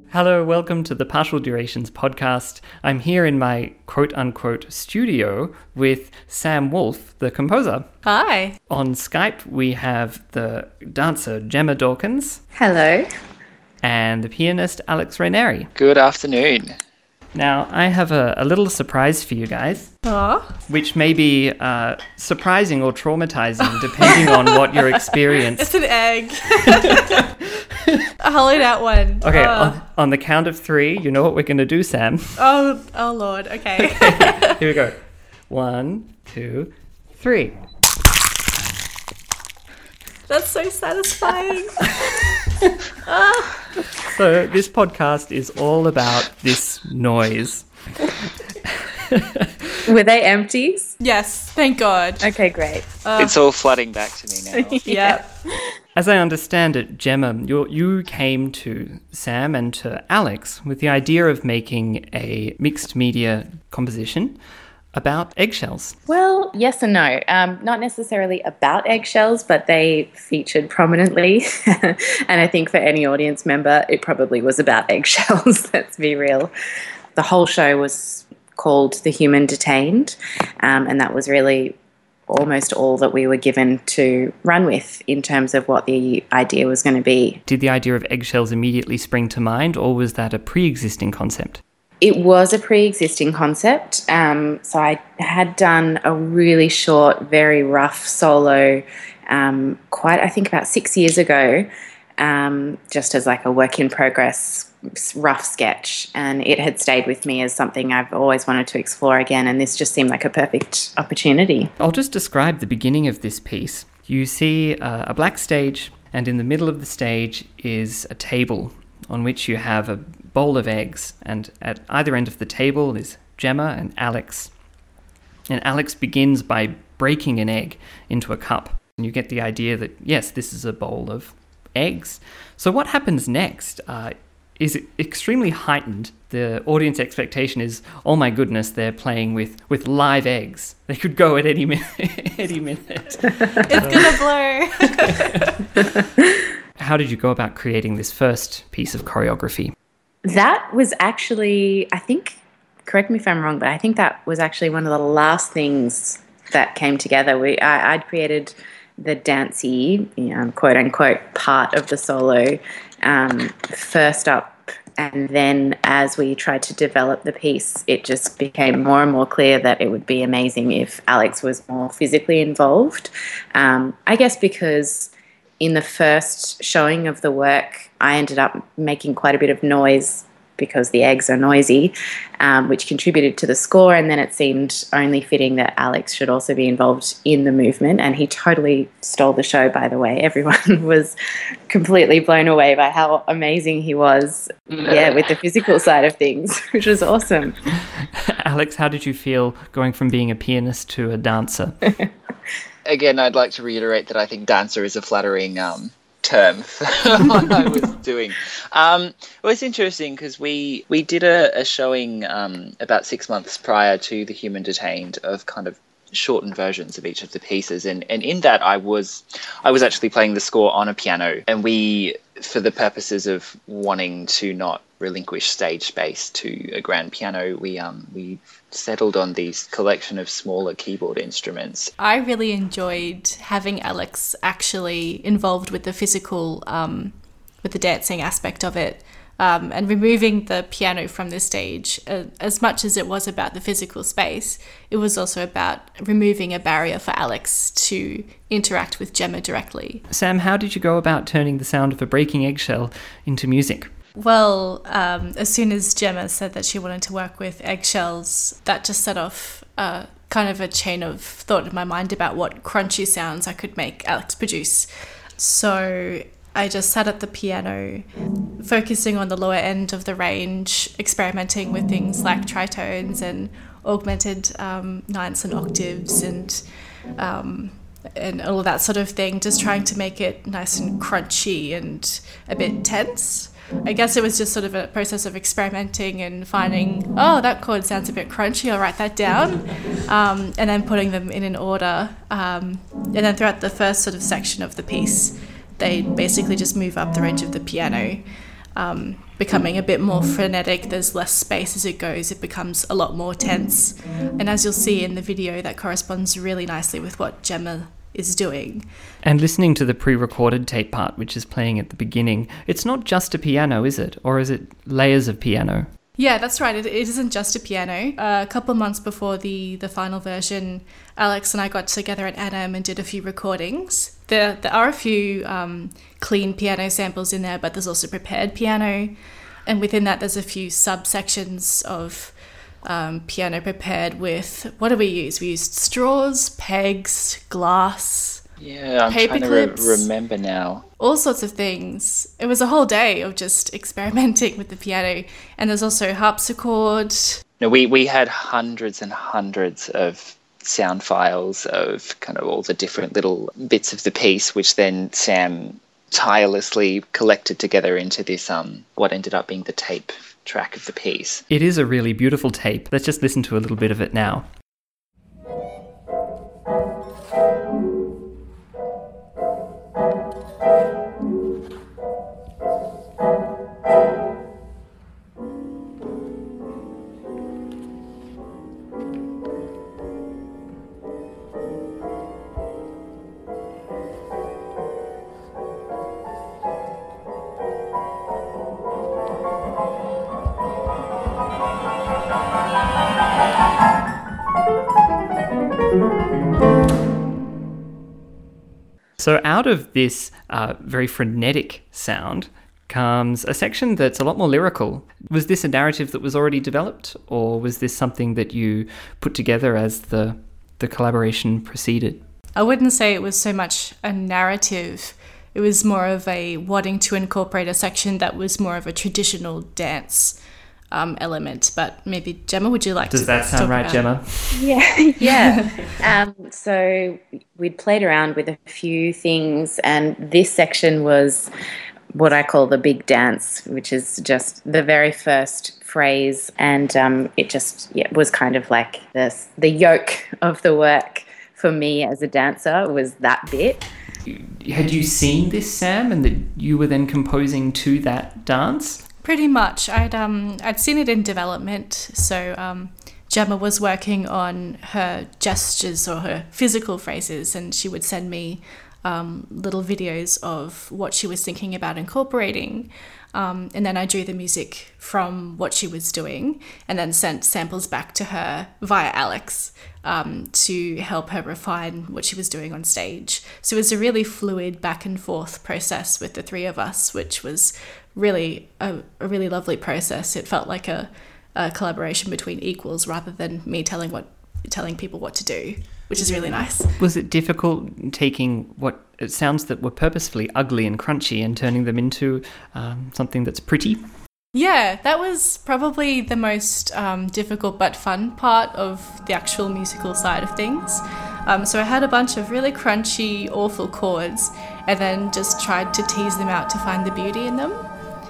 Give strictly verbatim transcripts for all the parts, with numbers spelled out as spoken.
Hello, welcome to the Partial Durations podcast. I'm here in my quote-unquote studio with Sam Wolf, the composer. Hi. On Skype, we have the dancer Gemma Dawkins. Hello. And the pianist Alex Ranieri. Good afternoon. Now, I have a, a little surprise for you guys, Aww. which may be uh, surprising or traumatizing, depending on what your experience. It's an egg. A hollowed out one. Okay, oh. on, on the count of three, you know what we're going to do, Sam? Oh, oh Lord, okay. Okay, here we go. One, two, three. That's so satisfying. oh. So this podcast is all about this noise. Were they empties? Yes, thank God. Okay, great. Uh, it's all flooding back to me now. yeah. As I understand it, Gemma, you you came to Sam and to Alex with the idea of making a mixed media composition about eggshells. Well, yes and no. Um, not necessarily about eggshells, but they featured prominently. And I think for any audience member, it probably was about eggshells, let's be real. The whole show was called The Human Detained, um, and that was really almost all that we were given to run with in terms of what the idea was going to be. Did the idea of eggshells immediately spring to mind, or was that a pre-existing concept? It was a pre-existing concept. Um, so I had done a really short, very rough solo um, quite, I think about six years ago, um, just as like a work in progress, rough sketch. And it had stayed with me as something I've always wanted to explore again. And this just seemed like a perfect opportunity. I'll just describe the beginning of this piece. You see uh, a black stage, and in the middle of the stage is a table on which you have a bowl of eggs, and at either end of the table is Gemma and Alex. And Alex begins by breaking an egg into a cup. And you get the idea that, yes, this is a bowl of eggs. So what happens next uh, is extremely heightened. The audience expectation is, oh my goodness, they're playing with, with live eggs. They could go at any minute. any minute. It's gonna blow. How did you go about creating this first piece of choreography? That was actually, I think, correct me if I'm wrong, but I think that was actually one of the last things that came together. We, I, I'd created the dancey, you know, quote unquote, part of the solo um, first up. And then as we tried to develop the piece, it just became more and more clear that it would be amazing if Alex was more physically involved. Um, I guess because in the first showing of the work, I ended up making quite a bit of noise because the eggs are noisy, um, which contributed to the score. And then it seemed only fitting that Alex should also be involved in the movement. And he totally stole the show, by the way. Everyone was completely blown away by how amazing he was, yeah, with the physical side of things, which was awesome. Alex, how did you feel going from being a pianist to a dancer? Again, I'd like to reiterate that I think dancer is a flattering um, term for what I was doing. Um, well, it's interesting because we, we did a, a showing um, about six months prior to The Human Detained of kind of shortened versions of each of the pieces. And, and in that, I was I was actually playing the score on a piano. And we, for the purposes of wanting to not relinquish stage space to a grand piano, we um we settled on these collection of smaller keyboard instruments. I really enjoyed having Alex actually involved with the physical, um, with the dancing aspect of it, um, and removing the piano from the stage. Uh, as much as it was about the physical space, it was also about removing a barrier for Alex to interact with Gemma directly. Sam, how did you go about turning the sound of a breaking eggshell into music? Well, um, as soon as Gemma said that she wanted to work with eggshells, that just set off uh, kind of a chain of thought in my mind about what crunchy sounds I could make Alex produce. So I just sat at the piano, focusing on the lower end of the range, experimenting with things like tritones and augmented um, ninths and octaves and um, and all of that sort of thing, just trying to make it nice and crunchy and a bit tense. I guess it was just sort of a process of experimenting and finding, oh, that chord sounds a bit crunchy, I'll write that down, um, and then putting them in an order. Um, and then throughout the first sort of section of the piece, they basically just move up the range of the piano. um, becoming a bit more frenetic. There's less space as it goes. It becomes a lot more tense. And as you'll see in the video, that corresponds really nicely with what Gemma is doing. And listening to the pre-recorded tape part, which is playing at the beginning, it's not just a piano, is it? Or is it layers of piano? Yeah, that's right. It, it isn't just a piano. Uh, a couple of months before the, the final version, Alex and I got together at ANAM and did a few recordings. There, there are a few um, clean piano samples in there, but there's also prepared piano. And within that, there's a few subsections of um, piano prepared with, what do we use? We used straws, pegs, glass, Yeah, I'm paper trying clips, to re- remember now. all sorts of things. It was a whole day of just experimenting with the piano. And there's also harpsichord. No, we, we had hundreds and hundreds of sound files of kind of all the different little bits of the piece, which then Sam tirelessly collected together into this, um, what ended up being the tape track of the piece. It is a really beautiful tape. Let's just listen to a little bit of it now. So out of this uh, very frenetic sound comes a section that's a lot more lyrical. Was this a narrative that was already developed, or was this something that you put together as the the collaboration proceeded? I wouldn't say it was so much a narrative. It was more of a wanting to incorporate a section that was more of a traditional dance um, element. But maybe, Gemma, would you like Does to that sound talk right, about Gemma? Yeah, yeah. um, so we'd played around with a few things, and this section was what I call the big dance, which is just the very first phrase, and um, it just yeah, was kind of like this, the yoke of the work for me as a dancer was that bit. Had you seen this, Sam, and that you were then composing to that dance? Pretty much. I'd um I'd seen it in development, so um, Gemma was working on her gestures or her physical phrases, and she would send me um, little videos of what she was thinking about incorporating. Um, and then I drew the music from what she was doing and then sent samples back to her via Alex um, to help her refine what she was doing on stage. So it was a really fluid back and forth process with the three of us, which was really a, a really lovely process. It felt like a, a collaboration between equals rather than me telling what telling people what to do, which is really nice. Was it difficult taking what it sounds that were purposefully ugly and crunchy and turning them into um, something that's pretty? Yeah, that was probably the most um, difficult but fun part of the actual musical side of things. Um, so I had a bunch of really crunchy, awful chords and then just tried to tease them out to find the beauty in them.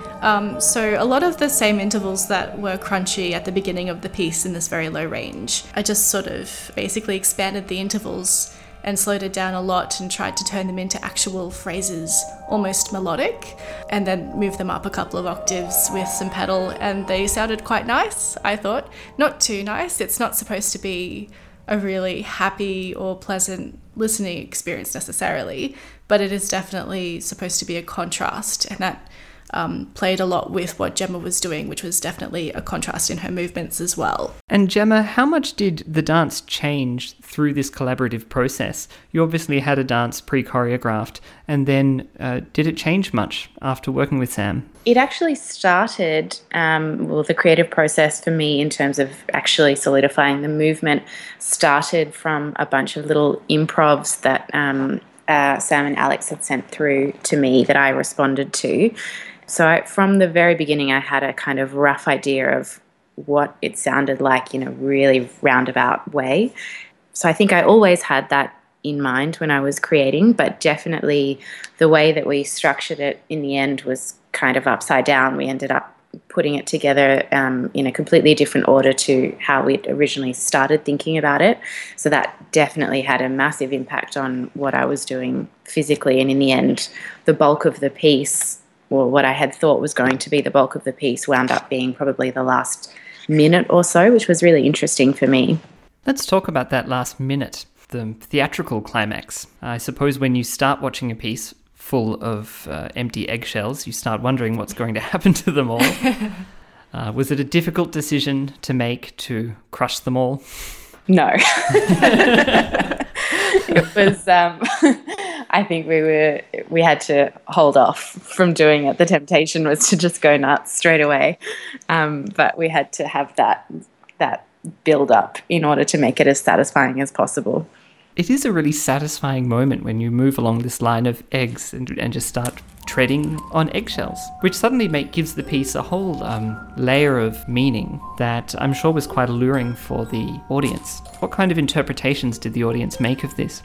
Um, so a lot of the same intervals that were crunchy at the beginning of the piece in this very low range, I just sort of basically expanded the intervals and slowed it down a lot and tried to turn them into actual phrases, almost melodic, and then moved them up a couple of octaves with some pedal, and they sounded quite nice, I thought. Not too nice. It's not supposed to be a really happy or pleasant listening experience necessarily, but it is definitely supposed to be a contrast, and that Um, played a lot with what Gemma was doing, which was definitely a contrast in her movements as well. And Gemma, how much did the dance change through this collaborative process? You obviously had a dance pre-choreographed, and then uh, did it change much after working with Sam? It actually started, um, well, the creative process for me in terms of actually solidifying the movement started from a bunch of little improvs that um, uh, Sam and Alex had sent through to me that I responded to. So I, from the very beginning, I had a kind of rough idea of what it sounded like in a really roundabout way. So I think I always had that in mind when I was creating, but definitely the way that we structured it in the end was kind of upside down. We ended up putting it together um, in a completely different order to how we'd originally started thinking about it. So that definitely had a massive impact on what I was doing physically. And in the end, the bulk of the piece well, what I had thought was going to be the bulk of the piece wound up being probably the last minute or so, which was really interesting for me. Let's talk about that last minute, the theatrical climax. I suppose when you start watching a piece full of uh, empty eggshells, you start wondering what's going to happen to them all. uh, was it a difficult decision to make to crush them all? No. It was, um, I think we were, we had to hold off from doing it. The temptation was to just go nuts straight away. Um, but we had to have that, that build up in order to make it as satisfying as possible. It is a really satisfying moment when you move along this line of eggs and, and just start treading on eggshells, which suddenly make, gives the piece a whole um, layer of meaning that I'm sure was quite alluring for the audience. What kind of interpretations did the audience make of this?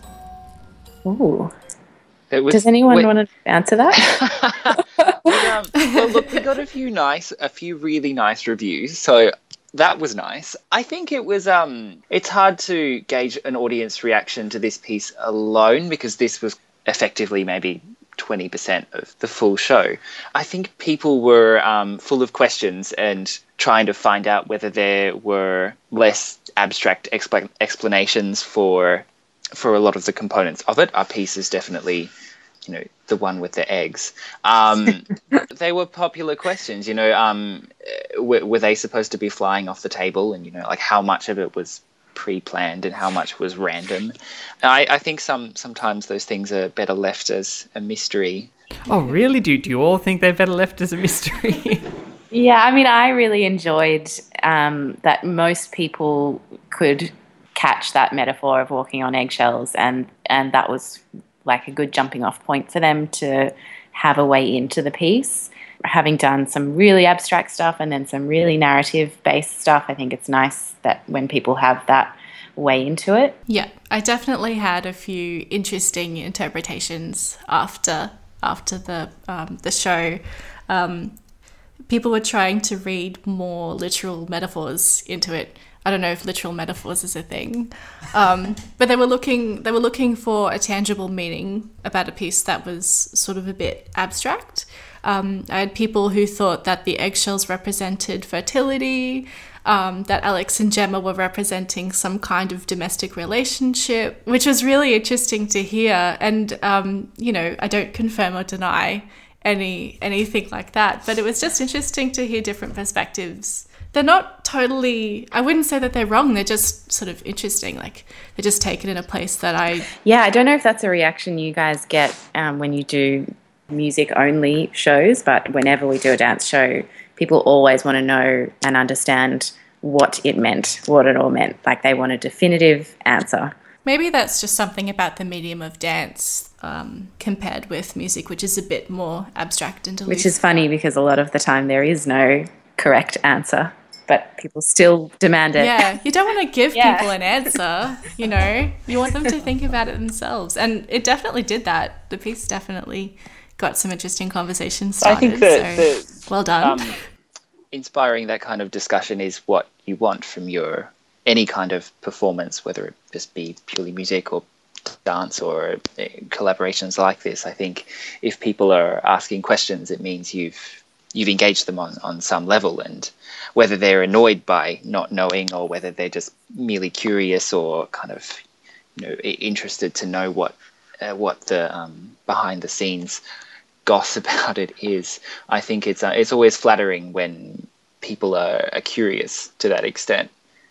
Ooh. Was, Does anyone wait, want to answer that? we, um, well, look, we got a few nice, a few really nice reviews, so that was nice. I think it was, um, it's hard to gauge an audience reaction to this piece alone because this was effectively maybe twenty percent of the full show. I think people were um, full of questions and trying to find out whether there were less abstract expl- explanations for for a lot of the components of it. Our piece is definitely, you know, the one with the eggs. Um, they were popular questions, you know, um, were, were they supposed to be flying off the table? And, you know, like how much of it was pre-planned and how much was random? I, I think some sometimes those things are better left as a mystery. Oh, really? Do, do you all think they're better left as a mystery? Yeah, I mean, I really enjoyed um, that most people could catch that metaphor of walking on eggshells, and, and that was like a good jumping off point for them to have a way into the piece. Having done some really abstract stuff and then some really narrative-based stuff, I think it's nice that when people have that way into it. Yeah, I definitely had a few interesting interpretations after after the um, the show. Um, people were trying to read more literal metaphors into it. I don't know if literal metaphors is a thing, um, but they were looking they were looking for a tangible meaning about a piece that was sort of a bit abstract. Um, I had people who thought that the eggshells represented fertility, um, that Alex and Gemma were representing some kind of domestic relationship, which was really interesting to hear. And, um, you know, I don't confirm or deny any anything like that, but it was just interesting to hear different perspectives. They're not totally, I wouldn't say that they're wrong, they're just sort of interesting. Like, they're just taken in a place that I... Yeah, I don't know if that's a reaction you guys get um, when you do music-only shows, but whenever we do a dance show, people always want to know and understand what it meant, what it all meant. Like, they want a definitive answer. Maybe that's just something about the medium of dance um, compared with music, which is a bit more abstract and elusive. Which is funny because a lot of the time there is no correct answer, but people still demand it. Yeah, you don't want to give yeah. people an answer, you know. You want them to think about it themselves. And it definitely did that. The piece definitely got some interesting conversations started. I think that, so the, well done. Um, inspiring that kind of discussion is what you want from your any kind of performance, whether it just be purely music or dance or collaborations like this. I think if people are asking questions, it means you've you've engaged them on, on some level, and whether they're annoyed by not knowing or whether they're just merely curious or kind of, you know, interested to know what uh, what the um, behind the scenes goss about it is. I think it's uh, it's always flattering when people are, are curious to that extent.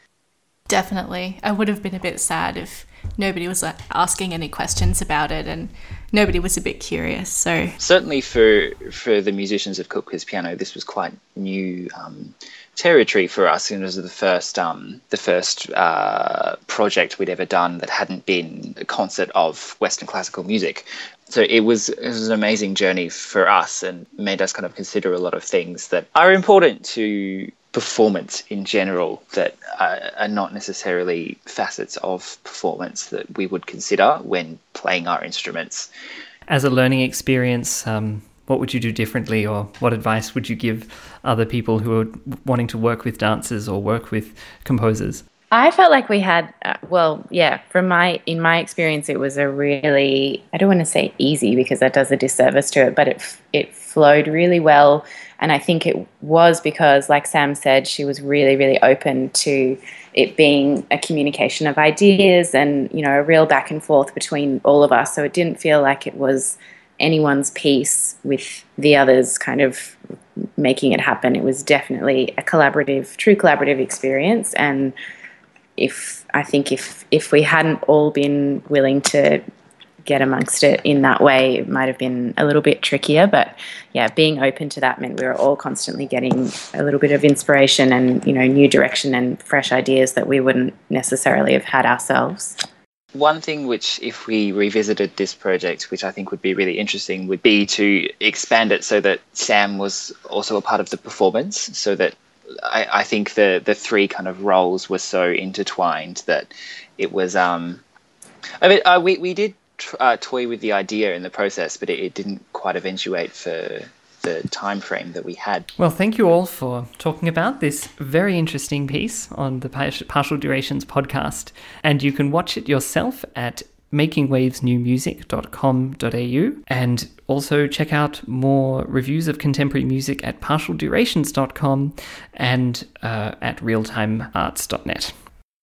Definitely. I would have been a bit sad if nobody was like, asking any questions about it and nobody was a bit curious. So certainly for for the musicians of Cook Quiz Piano, this was quite new um, territory for us. It was the first um, the first uh, project we'd ever done that hadn't been a concert of Western classical music. So it was it was an amazing journey for us and made us kind of consider a lot of things that are important to performance in general that are, are not necessarily facets of performance that we would consider when playing our instruments. As a learning experience, um, what would you do differently, or what advice would you give other people who are wanting to work with dancers or work with composers? I felt like we had, uh, well, yeah, from my, in my experience, it was a really, I don't want to say easy because that does a disservice to it, but it, it flowed really well. And I think it was because, like Sam said, she was really, really open to it being a communication of ideas and, you know, a real back and forth between all of us. So it didn't feel like it was anyone's piece with the others kind of making it happen. It was definitely a collaborative, true collaborative experience. And if I think if if we hadn't all been willing to get amongst it in that way, it might have been a little bit trickier. But yeah, being open to that meant we were all constantly getting a little bit of inspiration and, you know, new direction and fresh ideas that we wouldn't necessarily have had ourselves. One thing which, if we revisited this project, which I think would be really interesting, would be to expand it so that Sam was also a part of the performance, so that I, I think the, the three kind of roles were so intertwined that it was... Um, I mean, uh, we, we did uh, toy with the idea in the process, but it, it didn't quite eventuate for the time frame that we had. Well, thank you all for talking about this very interesting piece on the Partial Durations podcast. And you can watch it yourself at making waves new music dot com dot a u, and also check out more reviews of contemporary music at partial durations dot com and uh, at realtime arts dot net.